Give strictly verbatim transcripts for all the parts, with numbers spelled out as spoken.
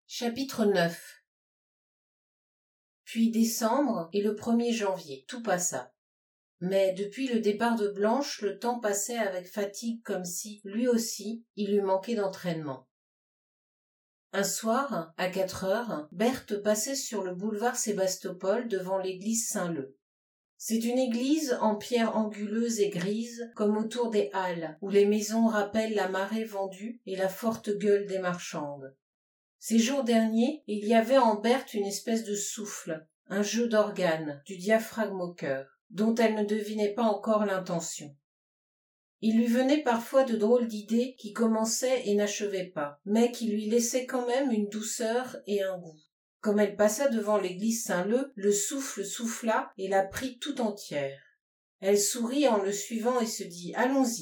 Chapitre neuf. Puis décembre et le premier janvier, tout passa. Mais depuis le départ de Blanche, le temps passait avec fatigue comme si, lui aussi, il lui manquait d'entraînement. Un soir, à quatre heures, Berthe passait sur le boulevard Sébastopol devant l'église Saint-Leu. C'est une église en pierre anguleuse et grise, comme autour des halles, où les maisons rappellent la marée vendue et la forte gueule des marchandes. Ces jours derniers, il y avait en Berthe une espèce de souffle, un jeu d'organe, du diaphragme au cœur, dont elle ne devinait pas encore l'intention. Il lui venait parfois de drôles d'idées qui commençaient et n'achevaient pas, mais qui lui laissaient quand même une douceur et un goût. Comme elle passa devant l'église Saint-Leu, le souffle souffla et la prit tout entière. Elle sourit en le suivant et se dit « Allons-y ».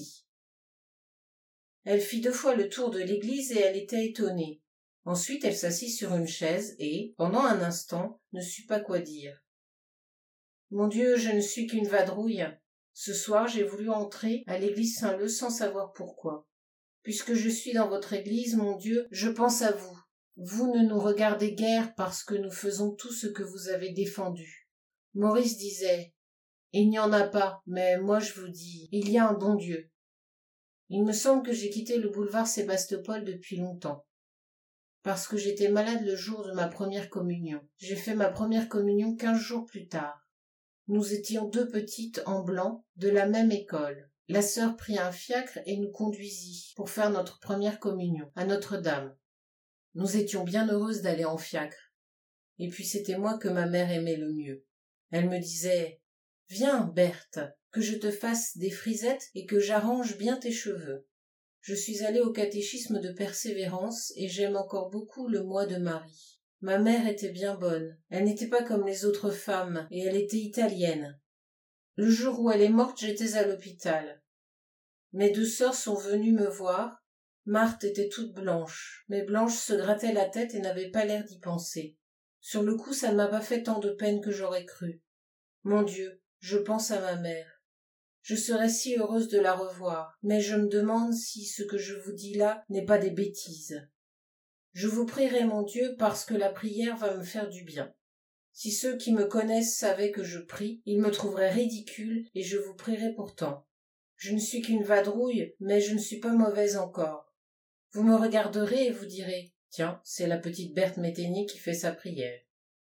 Elle fit deux fois le tour de l'église et elle était étonnée. Ensuite elle s'assit sur une chaise et, pendant un instant, ne sut pas quoi dire. « Mon Dieu, je ne suis qu'une vadrouille. Ce soir j'ai voulu entrer à l'église Saint-Leu sans savoir pourquoi. Puisque je suis dans votre église, mon Dieu, je pense à vous. Vous ne nous regardez guère parce que nous faisons tout ce que vous avez défendu. Maurice disait « Il n'y en a pas, mais moi je vous dis, il y a un bon Dieu. » Il me semble que j'ai quitté le boulevard Sébastopol depuis longtemps. Parce que j'étais malade le jour de ma première communion. J'ai fait ma première communion quinze jours plus tard. Nous étions deux petites en blanc, de la même école. La sœur prit un fiacre et nous conduisit pour faire notre première communion, à Notre-Dame. Nous étions bien heureuses d'aller en fiacre. Et puis c'était moi que ma mère aimait le mieux. Elle me disait « Viens, Berthe, que je te fasse des frisettes et que j'arrange bien tes cheveux. » Je suis allée au catéchisme de Persévérance et j'aime encore beaucoup le mois de Marie. Ma mère était bien bonne. Elle n'était pas comme les autres femmes et elle était italienne. Le jour où elle est morte, j'étais à l'hôpital. Mes deux sœurs sont venues me voir. Marthe était toute blanche, mais Blanche se grattait la tête et n'avait pas l'air d'y penser. Sur le coup, ça ne m'a pas fait tant de peine que j'aurais cru. Mon Dieu, je pense à ma mère. Je serais si heureuse de la revoir, mais je me demande si ce que je vous dis là n'est pas des bêtises. Je vous prierai mon Dieu parce que la prière va me faire du bien. Si ceux qui me connaissent savaient que je prie, ils me trouveraient ridicule et je vous prierai pourtant. Je ne suis qu'une vadrouille, mais je ne suis pas mauvaise encore. Vous me regarderez et vous direz « Tiens, c'est la petite Berthe Métainier qui fait sa prière. »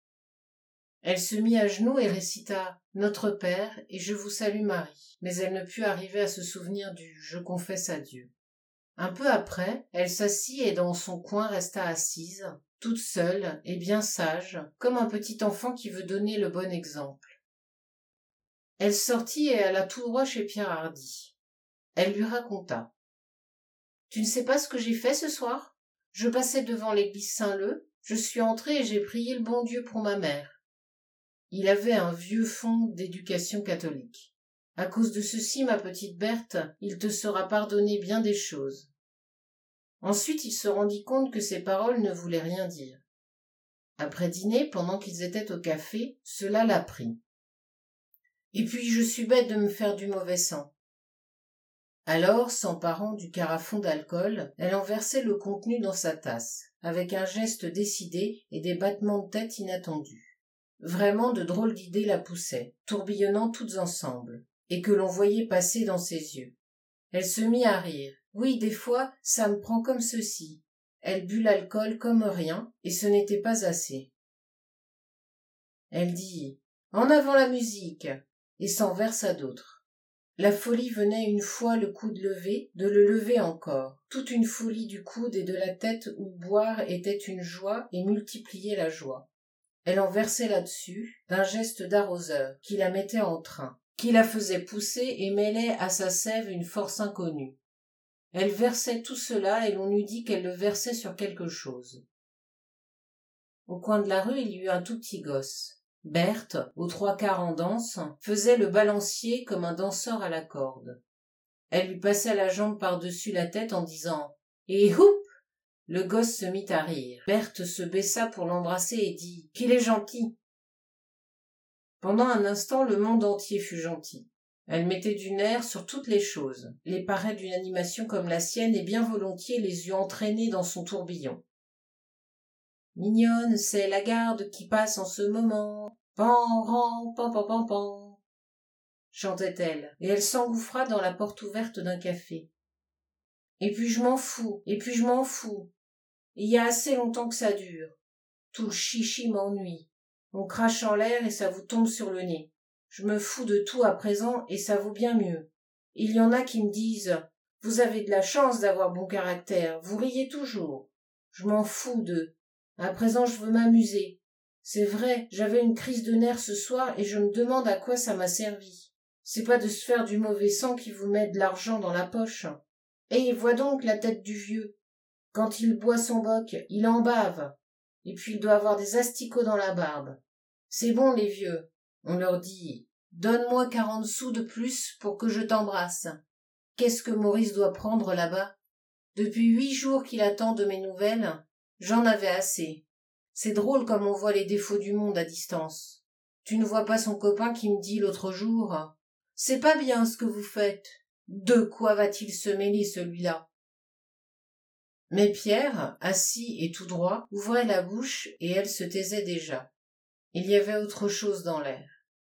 Elle se mit à genoux et récita « Notre Père et je vous salue Marie », mais elle ne put arriver à se souvenir du « Je confesse à Dieu ». Un peu après, elle s'assit et dans son coin resta assise, toute seule et bien sage, comme un petit enfant qui veut donner le bon exemple. Elle sortit et alla tout droit chez Pierre Hardy. Elle lui raconta. « Tu ne sais pas ce que j'ai fait ce soir ? Je passais devant l'église Saint-Leu, je suis entrée et j'ai prié le bon Dieu pour ma mère. » Il avait un vieux fond d'éducation catholique. À cause de ceci, ma petite Berthe, il te sera pardonné bien des choses. Ensuite, il se rendit compte que ces paroles ne voulaient rien dire. Après dîner, pendant qu'ils étaient au café, cela la prit. Et puis, je suis bête de me faire du mauvais sang. Alors, s'emparant du carafon d'alcool, elle en versait le contenu dans sa tasse, avec un geste décidé et des battements de tête inattendus. Vraiment de drôles d'idées la poussaient, tourbillonnant toutes ensemble, et que l'on voyait passer dans ses yeux. Elle se mit à rire. Oui, des fois, ça me prend comme ceci. Elle but l'alcool comme rien, et ce n'était pas assez. Elle dit « En avant la musique !» et s'en versa d'autres. La folie venait une fois le coude levé, de le lever encore, toute une folie du coude et de la tête où boire était une joie et multiplier la joie. Elle en versait là-dessus, d'un geste d'arroseur, qui la mettait en train, qui la faisait pousser et mêlait à sa sève une force inconnue. Elle versait tout cela et l'on eût dit qu'elle le versait sur quelque chose. Au coin de la rue, il y eut un tout petit gosse. Berthe, aux trois quarts en danse, faisait le balancier comme un danseur à la corde. Elle lui passait la jambe par-dessus la tête en disant « Et houp !» Le gosse se mit à rire. Berthe se baissa pour l'embrasser et dit « Qu'il est gentil !» Pendant un instant, le monde entier fut gentil. Elle mettait du nerf sur toutes les choses, les paraît d'une animation comme la sienne et bien volontiers les eût entraînées dans son tourbillon. Mignonne, c'est la garde qui passe en ce moment. Pan, ran, pan, pan, pan, pan. Chantait-elle, et elle s'engouffra dans la porte ouverte d'un café. Et puis je m'en fous, et puis je m'en fous. Il y a assez longtemps que ça dure. Tout le chichi m'ennuie. On crache en l'air et ça vous tombe sur le nez. Je me fous de tout à présent et ça vaut bien mieux. Il y en a qui me disent « Vous avez de la chance d'avoir bon caractère, vous riez toujours. » Je m'en fous d'eux. À présent je veux m'amuser. C'est vrai, j'avais une crise de nerfs ce soir et je me demande à quoi ça m'a servi. C'est pas de se faire du mauvais sang qui vous met de l'argent dans la poche. Et vois donc la tête du vieux. Quand il boit son boc, il en bave. Et puis il doit avoir des asticots dans la barbe. C'est bon les vieux. On leur dit « Donne-moi quarante sous de plus pour que je t'embrasse. » Qu'est-ce que Maurice doit prendre là-bas? Depuis huit jours qu'il attend de mes nouvelles, j'en avais assez. C'est drôle comme on voit les défauts du monde à distance. Tu ne vois pas son copain qui me dit l'autre jour « C'est pas bien ce que vous faites. De quoi va-t-il se mêler celui-là ?» Mais Pierre, assis et tout droit, ouvrait la bouche et elle se taisait déjà. Il y avait autre chose dans l'air.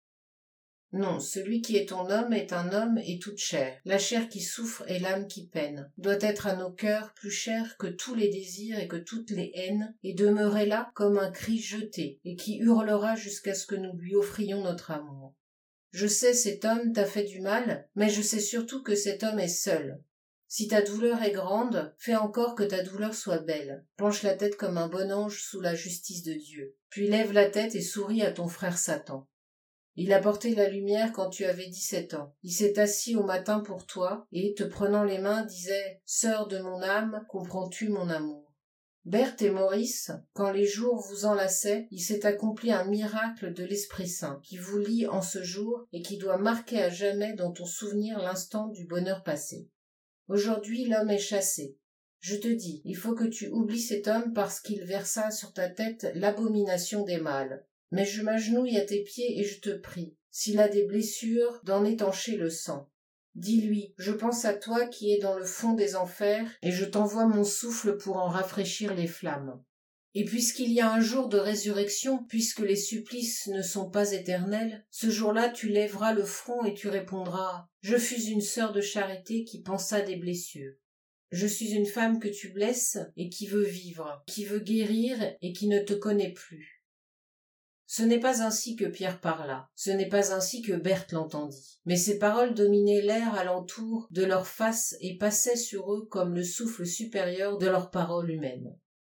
Non, celui qui est ton homme est un homme et toute chair. La chair qui souffre et l'âme qui peine doit être à nos cœurs plus cher que tous les désirs et que toutes les haines, et demeurer là comme un cri jeté, et qui hurlera jusqu'à ce que nous lui offrions notre amour. Je sais cet homme t'a fait du mal, mais je sais surtout que cet homme est seul. Si ta douleur est grande, fais encore que ta douleur soit belle. Penche la tête comme un bon ange sous la justice de Dieu. Puis lève la tête et souris à ton frère Satan. Il a porté la lumière quand tu avais dix-sept ans. Il s'est assis au matin pour toi et, te prenant les mains, disait « Sœur de mon âme, comprends-tu mon amour ?» Berthe et Maurice, quand les jours vous enlaçaient, il s'est accompli un miracle de l'Esprit Saint qui vous lie en ce jour et qui doit marquer à jamais dans ton souvenir l'instant du bonheur passé. Aujourd'hui, l'homme est chassé. Je te dis, il faut que tu oublies cet homme parce qu'il versa sur ta tête l'abomination des mâles. Mais je m'agenouille à tes pieds et je te prie, s'il a des blessures, d'en étancher le sang. Dis-lui, je pense à toi qui es dans le fond des enfers, et je t'envoie mon souffle pour en rafraîchir les flammes. Et puisqu'il y a un jour de résurrection, puisque les supplices ne sont pas éternels, ce jour-là tu lèveras le front et tu répondras « Je fus une sœur de charité qui pensa des blessures. Je suis une femme que tu blesses et qui veut vivre, qui veut guérir et qui ne te connaît plus. » Ce n'est pas ainsi que Pierre parla, ce n'est pas ainsi que Berthe l'entendit, mais ces paroles dominaient l'air alentour de leurs faces et passaient sur eux comme le souffle supérieur de leurs paroles humaines.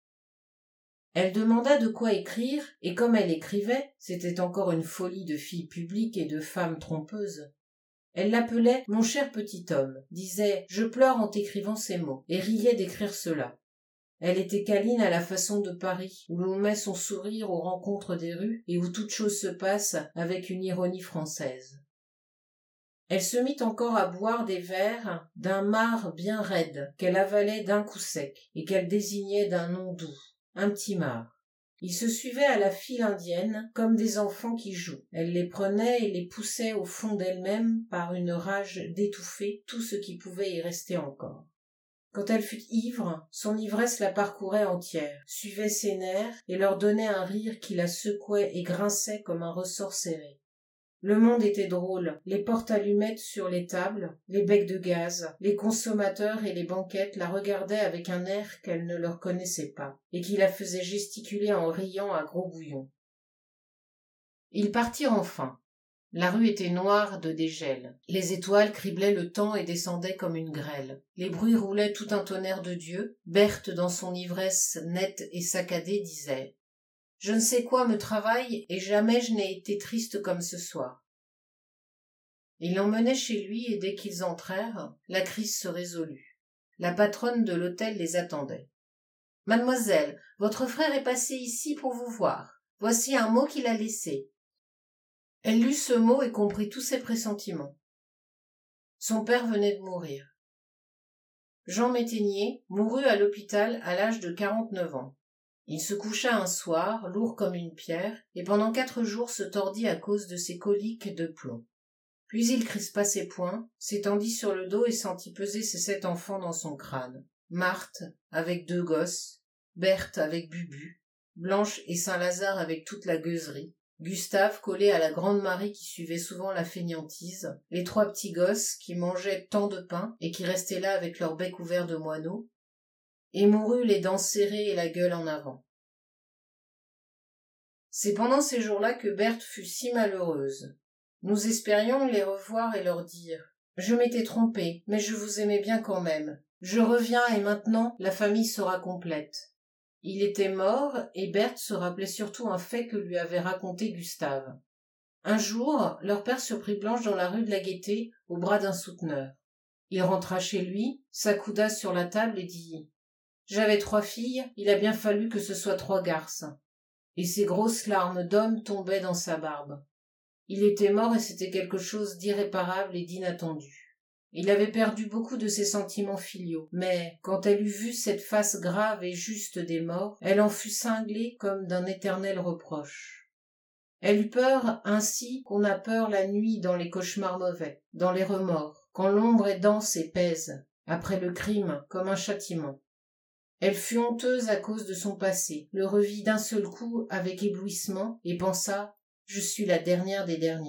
Elle demanda de quoi écrire, et comme elle écrivait, c'était encore une folie de fille publique et de femme trompeuse. Elle l'appelait « mon cher petit homme », disait « je pleure en t'écrivant ces mots », et riait d'écrire cela. Elle était câline à la façon de Paris, où l'on met son sourire aux rencontres des rues et où toute chose se passe avec une ironie française. Elle se mit encore à boire des verres d'un marc bien raide qu'elle avalait d'un coup sec et qu'elle désignait d'un nom doux, un petit marc. Ils se suivaient à la file indienne comme des enfants qui jouent. Elle les prenait et les poussait au fond d'elle-même par une rage d'étouffer tout ce qui pouvait y rester encore. Quand elle fut ivre, son ivresse la parcourait entière, suivait ses nerfs et leur donnait un rire qui la secouait et grinçait comme un ressort serré. Le monde était drôle, les portes-allumettes sur les tables, les becs de gaz, les consommateurs et les banquettes la regardaient avec un air qu'elle ne leur connaissait pas, et qui la faisait gesticuler en riant à gros bouillons. Ils partirent enfin. La rue était noire de dégel. Les étoiles criblaient le temps et descendaient comme une grêle. Les bruits roulaient tout un tonnerre de Dieu. Berthe, dans son ivresse nette et saccadée, disait « Je ne sais quoi me travaille et jamais je n'ai été triste comme ce soir. » Il l'emmenait chez lui et dès qu'ils entrèrent, la crise se résolut. La patronne de l'hôtel les attendait. « Mademoiselle, votre frère est passé ici pour vous voir. Voici un mot qu'il a laissé. » Elle lut ce mot et comprit tous ses pressentiments. Son père venait de mourir. Jean Métainier mourut à l'hôpital à l'âge de quarante-neuf ans. Il se coucha un soir, lourd comme une pierre, et pendant quatre jours se tordit à cause de ses coliques de plomb. Puis il crispa ses poings, s'étendit sur le dos et sentit peser ses sept enfants dans son crâne. Marthe, avec deux gosses, Berthe avec Bubu, Blanche et Saint-Lazare avec toute la gueuserie, Gustave collé à la grande Marie qui suivait souvent la fainéantise, les trois petits gosses qui mangeaient tant de pain et qui restaient là avec leur bec ouvert de moineaux, et mourut les dents serrées et la gueule en avant. C'est pendant ces jours-là que Berthe fut si malheureuse. Nous espérions les revoir et leur dire « Je m'étais trompée, mais je vous aimais bien quand même. Je reviens et maintenant la famille sera complète. » Il était mort et Berthe se rappelait surtout un fait que lui avait raconté Gustave. Un jour, leur père surprit Blanche dans la rue de la Gaîté, au bras d'un souteneur. Il rentra chez lui, s'accouda sur la table et dit « J'avais trois filles, il a bien fallu que ce soit trois garces. » Et ses grosses larmes d'homme tombaient dans sa barbe. Il était mort et c'était quelque chose d'irréparable et d'inattendu. Il avait perdu beaucoup de ses sentiments filiaux, mais, quand elle eut vu cette face grave et juste des morts, elle en fut cinglée comme d'un éternel reproche. Elle eut peur ainsi qu'on a peur la nuit dans les cauchemars mauvais, dans les remords, quand l'ombre est dense et pèse, après le crime, comme un châtiment. Elle fut honteuse à cause de son passé, le revit d'un seul coup avec éblouissement et pensa « Je suis la dernière des dernières ».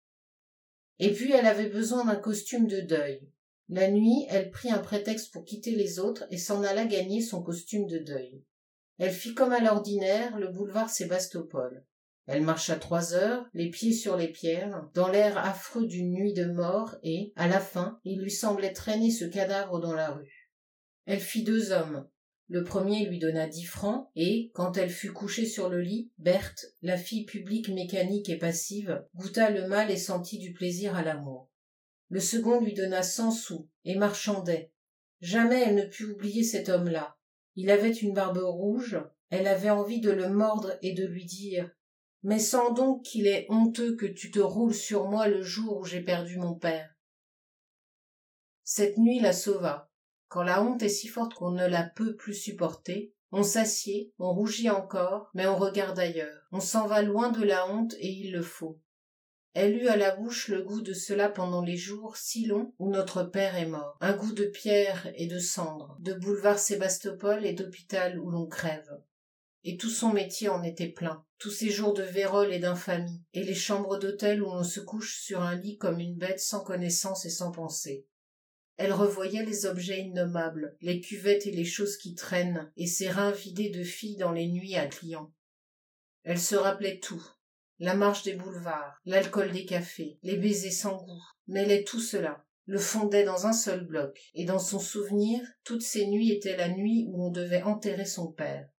Et puis elle avait besoin d'un costume de deuil. La nuit, elle prit un prétexte pour quitter les autres et s'en alla gagner son costume de deuil. Elle fit comme à l'ordinaire le boulevard Sébastopol. Elle marcha trois heures, les pieds sur les pierres, dans l'air affreux d'une nuit de mort et, à la fin, il lui semblait traîner ce cadavre dans la rue. Elle fit deux hommes. Le premier lui donna dix francs et, quand elle fut couchée sur le lit, Berthe, la fille publique mécanique et passive, goûta le mal et sentit du plaisir à l'amour. Le second lui donna cent sous et marchandait. Jamais elle ne put oublier cet homme-là. Il avait une barbe rouge, elle avait envie de le mordre et de lui dire « Mais sens donc qu'il est honteux que tu te roules sur moi le jour où j'ai perdu mon père. » Cette nuit la sauva. Quand la honte est si forte qu'on ne la peut plus supporter, on s'assied, on rougit encore, mais on regarde ailleurs. On s'en va loin de la honte et il le faut. Elle eut à la bouche le goût de cela pendant les jours si longs où notre père est mort. Un goût de pierre et de cendre, de boulevard Sébastopol et d'hôpital où l'on crève. Et tout son métier en était plein. Tous ces jours de vérole et d'infamie, et les chambres d'hôtel où l'on se couche sur un lit comme une bête sans connaissance et sans pensée. Elle revoyait les objets innommables, les cuvettes et les choses qui traînent, et ses reins vidés de filles dans les nuits à clients. Elle se rappelait tout, la marche des boulevards, l'alcool des cafés, les baisers sans goût, mêlait tout cela, le fondait dans un seul bloc, et dans son souvenir, toutes ces nuits étaient la nuit où on devait enterrer son père.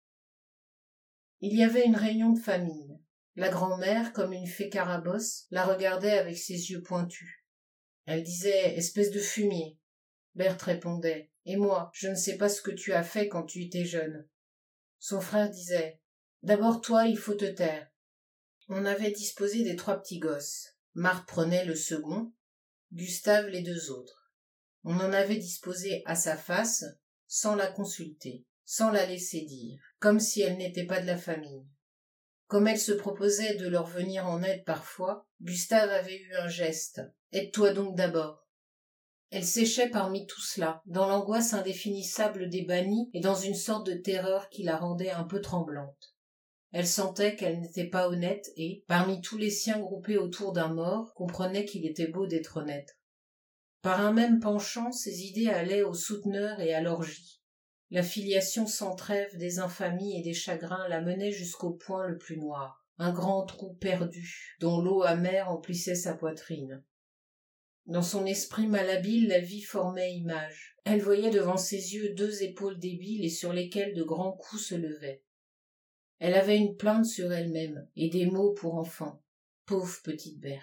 Il y avait une réunion de famille. La grand-mère, comme une fée carabosse, la regardait avec ses yeux pointus. Elle disait « espèce de fumier ». Berthe répondait « Et moi, je ne sais pas ce que tu as fait quand tu étais jeune. » Son frère disait « D'abord toi, il faut te taire. » On avait disposé des trois petits gosses. Marthe prenait le second, Gustave les deux autres. On en avait disposé à sa face, sans la consulter, sans la laisser dire, comme si elle n'était pas de la famille. Comme elle se proposait de leur venir en aide parfois, Gustave avait eu un geste « Aide-toi donc d'abord ». Elle séchait parmi tout cela, dans l'angoisse indéfinissable des bannis et dans une sorte de terreur qui la rendait un peu tremblante. Elle sentait qu'elle n'était pas honnête et, parmi tous les siens groupés autour d'un mort, comprenait qu'il était beau d'être honnête. Par un même penchant, ses idées allaient aux souteneurs et à l'orgie. La filiation sans trêve des infamies et des chagrins la menait jusqu'au point le plus noir, un grand trou perdu, dont l'eau amère emplissait sa poitrine. Dans son esprit malhabile, la vie formait image. Elle voyait devant ses yeux deux épaules débiles et sur lesquelles de grands coups se levaient. Elle avait une plainte sur elle-même et des mots pour enfant. Pauvre petite Berthe.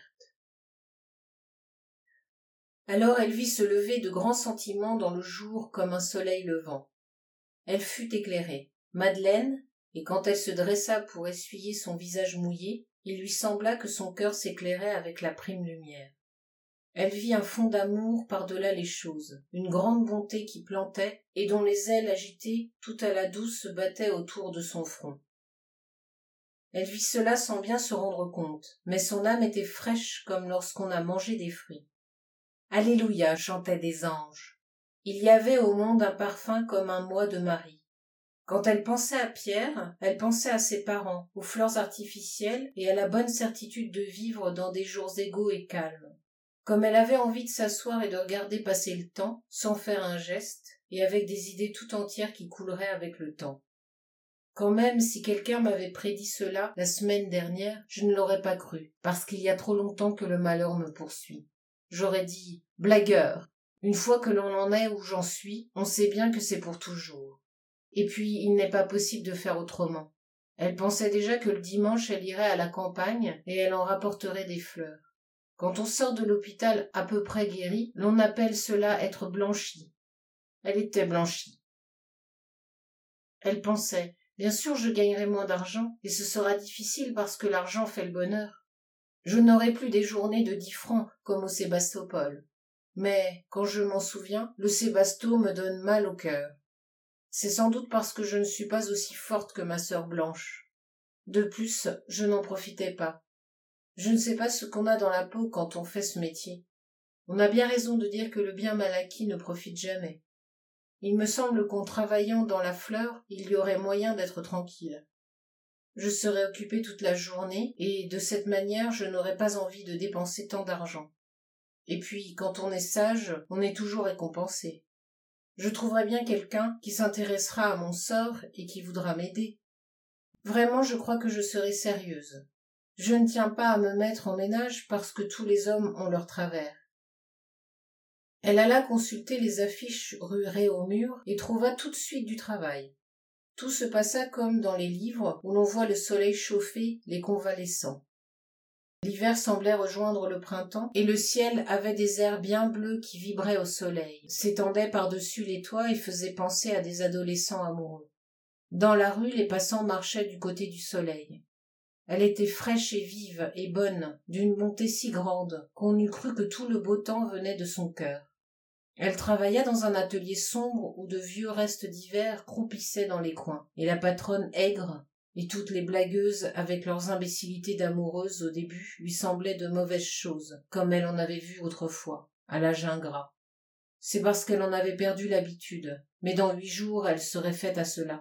Alors elle vit se lever de grands sentiments dans le jour comme un soleil levant. Elle fut éclairée. Madeleine, et quand elle se dressa pour essuyer son visage mouillé, il lui sembla que son cœur s'éclairait avec la prime lumière. Elle vit un fond d'amour par-delà les choses, une grande bonté qui plantait et dont les ailes agitées, tout à la douce, se battaient autour de son front. Elle vit cela sans bien se rendre compte, mais son âme était fraîche comme lorsqu'on a mangé des fruits. Alléluia, chantaient des anges. Il y avait au monde un parfum comme un mois de Marie. Quand elle pensait à Pierre, elle pensait à ses parents, aux fleurs artificielles et à la bonne certitude de vivre dans des jours égaux et calmes. Comme elle avait envie de s'asseoir et de regarder passer le temps, sans faire un geste, et avec des idées tout entières qui couleraient avec le temps. Quand même, si quelqu'un m'avait prédit cela la semaine dernière, je ne l'aurais pas cru, parce qu'il y a trop longtemps que le malheur me poursuit. J'aurais dit « blagueur ». Une fois que l'on en est où j'en suis, on sait bien que c'est pour toujours. Et puis, il n'est pas possible de faire autrement. Elle pensait déjà que le dimanche, elle irait à la campagne et elle en rapporterait des fleurs. Quand on sort de l'hôpital à peu près guéri, l'on appelle cela être blanchi. Elle était blanchie. Elle pensait, bien sûr je gagnerai moins d'argent, et ce sera difficile parce que l'argent fait le bonheur. Je n'aurai plus des journées de dix francs comme au Sébastopol. Mais, quand je m'en souviens, le Sébasto me donne mal au cœur. C'est sans doute parce que je ne suis pas aussi forte que ma sœur Blanche. De plus, je n'en profitais pas. Je ne sais pas ce qu'on a dans la peau quand on fait ce métier. On a bien raison de dire que le bien mal acquis ne profite jamais. Il me semble qu'en travaillant dans la fleur, il y aurait moyen d'être tranquille. Je serais occupée toute la journée, et de cette manière je n'aurais pas envie de dépenser tant d'argent. Et puis, quand on est sage, on est toujours récompensé. Je trouverai bien quelqu'un qui s'intéressera à mon sort et qui voudra m'aider. Vraiment, je crois que je serai sérieuse. Je ne tiens pas à me mettre en ménage parce que tous les hommes ont leur travers. Elle alla consulter les affiches rue Réaumur et trouva tout de suite du travail. Tout se passa comme dans les livres où l'on voit le soleil chauffer les convalescents. L'hiver semblait rejoindre le printemps, et le ciel avait des airs bien bleus qui vibraient au soleil, s'étendaient par-dessus les toits et faisaient penser à des adolescents amoureux. Dans la rue, les passants marchaient du côté du soleil. Elle était fraîche et vive et bonne, d'une bonté si grande qu'on eût cru que tout le beau temps venait de son cœur. Elle travailla dans un atelier sombre où de vieux restes d'hiver croupissaient dans les coins, et la patronne aigre et toutes les blagueuses avec leurs imbécilités d'amoureuses au début lui semblaient de mauvaises choses, comme elle en avait vu autrefois, à l'âge ingrat. C'est parce qu'elle en avait perdu l'habitude, mais dans huit jours elle serait faite à cela.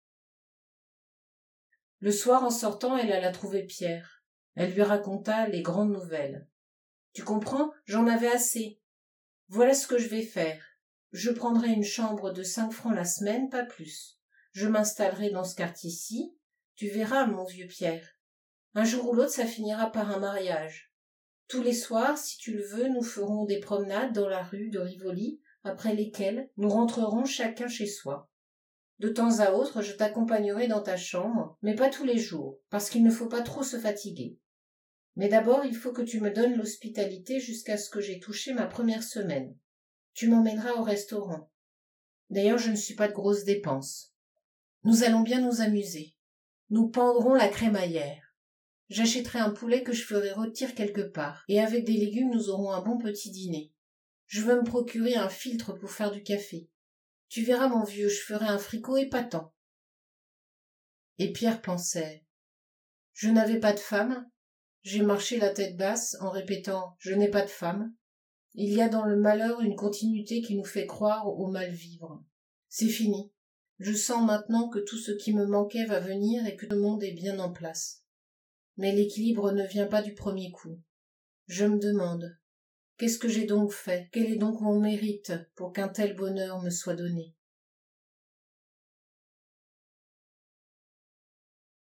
Le soir, en sortant, elle alla trouver Pierre. Elle lui raconta les grandes nouvelles. « Tu comprends, j'en avais assez. Voilà ce que je vais faire. Je prendrai une chambre de cinq francs la semaine, pas plus. Je m'installerai dans ce quartier-ci. Tu verras, mon vieux Pierre. Un jour ou l'autre, ça finira par un mariage. Tous les soirs, si tu le veux, nous ferons des promenades dans la rue de Rivoli, après lesquelles nous rentrerons chacun chez soi. De temps à autre, je t'accompagnerai dans ta chambre, mais pas tous les jours, parce qu'il ne faut pas trop se fatiguer. Mais d'abord, il faut que tu me donnes l'hospitalité jusqu'à ce que j'aie touché ma première semaine. Tu m'emmèneras au restaurant. D'ailleurs, je ne suis pas de grosses dépenses. Nous allons bien nous amuser. Nous pendrons la crémaillère. J'achèterai un poulet que je ferai rôtir quelque part, et avec des légumes nous aurons un bon petit dîner. Je veux me procurer un filtre pour faire du café. Tu verras, mon vieux, je ferai un fricot épatant. Et Pierre pensait, je n'avais pas de femme. J'ai marché la tête basse en répétant « je n'ai pas de femme ». Il y a dans le malheur une continuité qui nous fait croire au mal-vivre. C'est fini. Je sens maintenant que tout ce qui me manquait va venir et que le monde est bien en place. Mais l'équilibre ne vient pas du premier coup. Je me demande, qu'est-ce que j'ai donc fait? Quel est donc mon mérite pour qu'un tel bonheur me soit donné?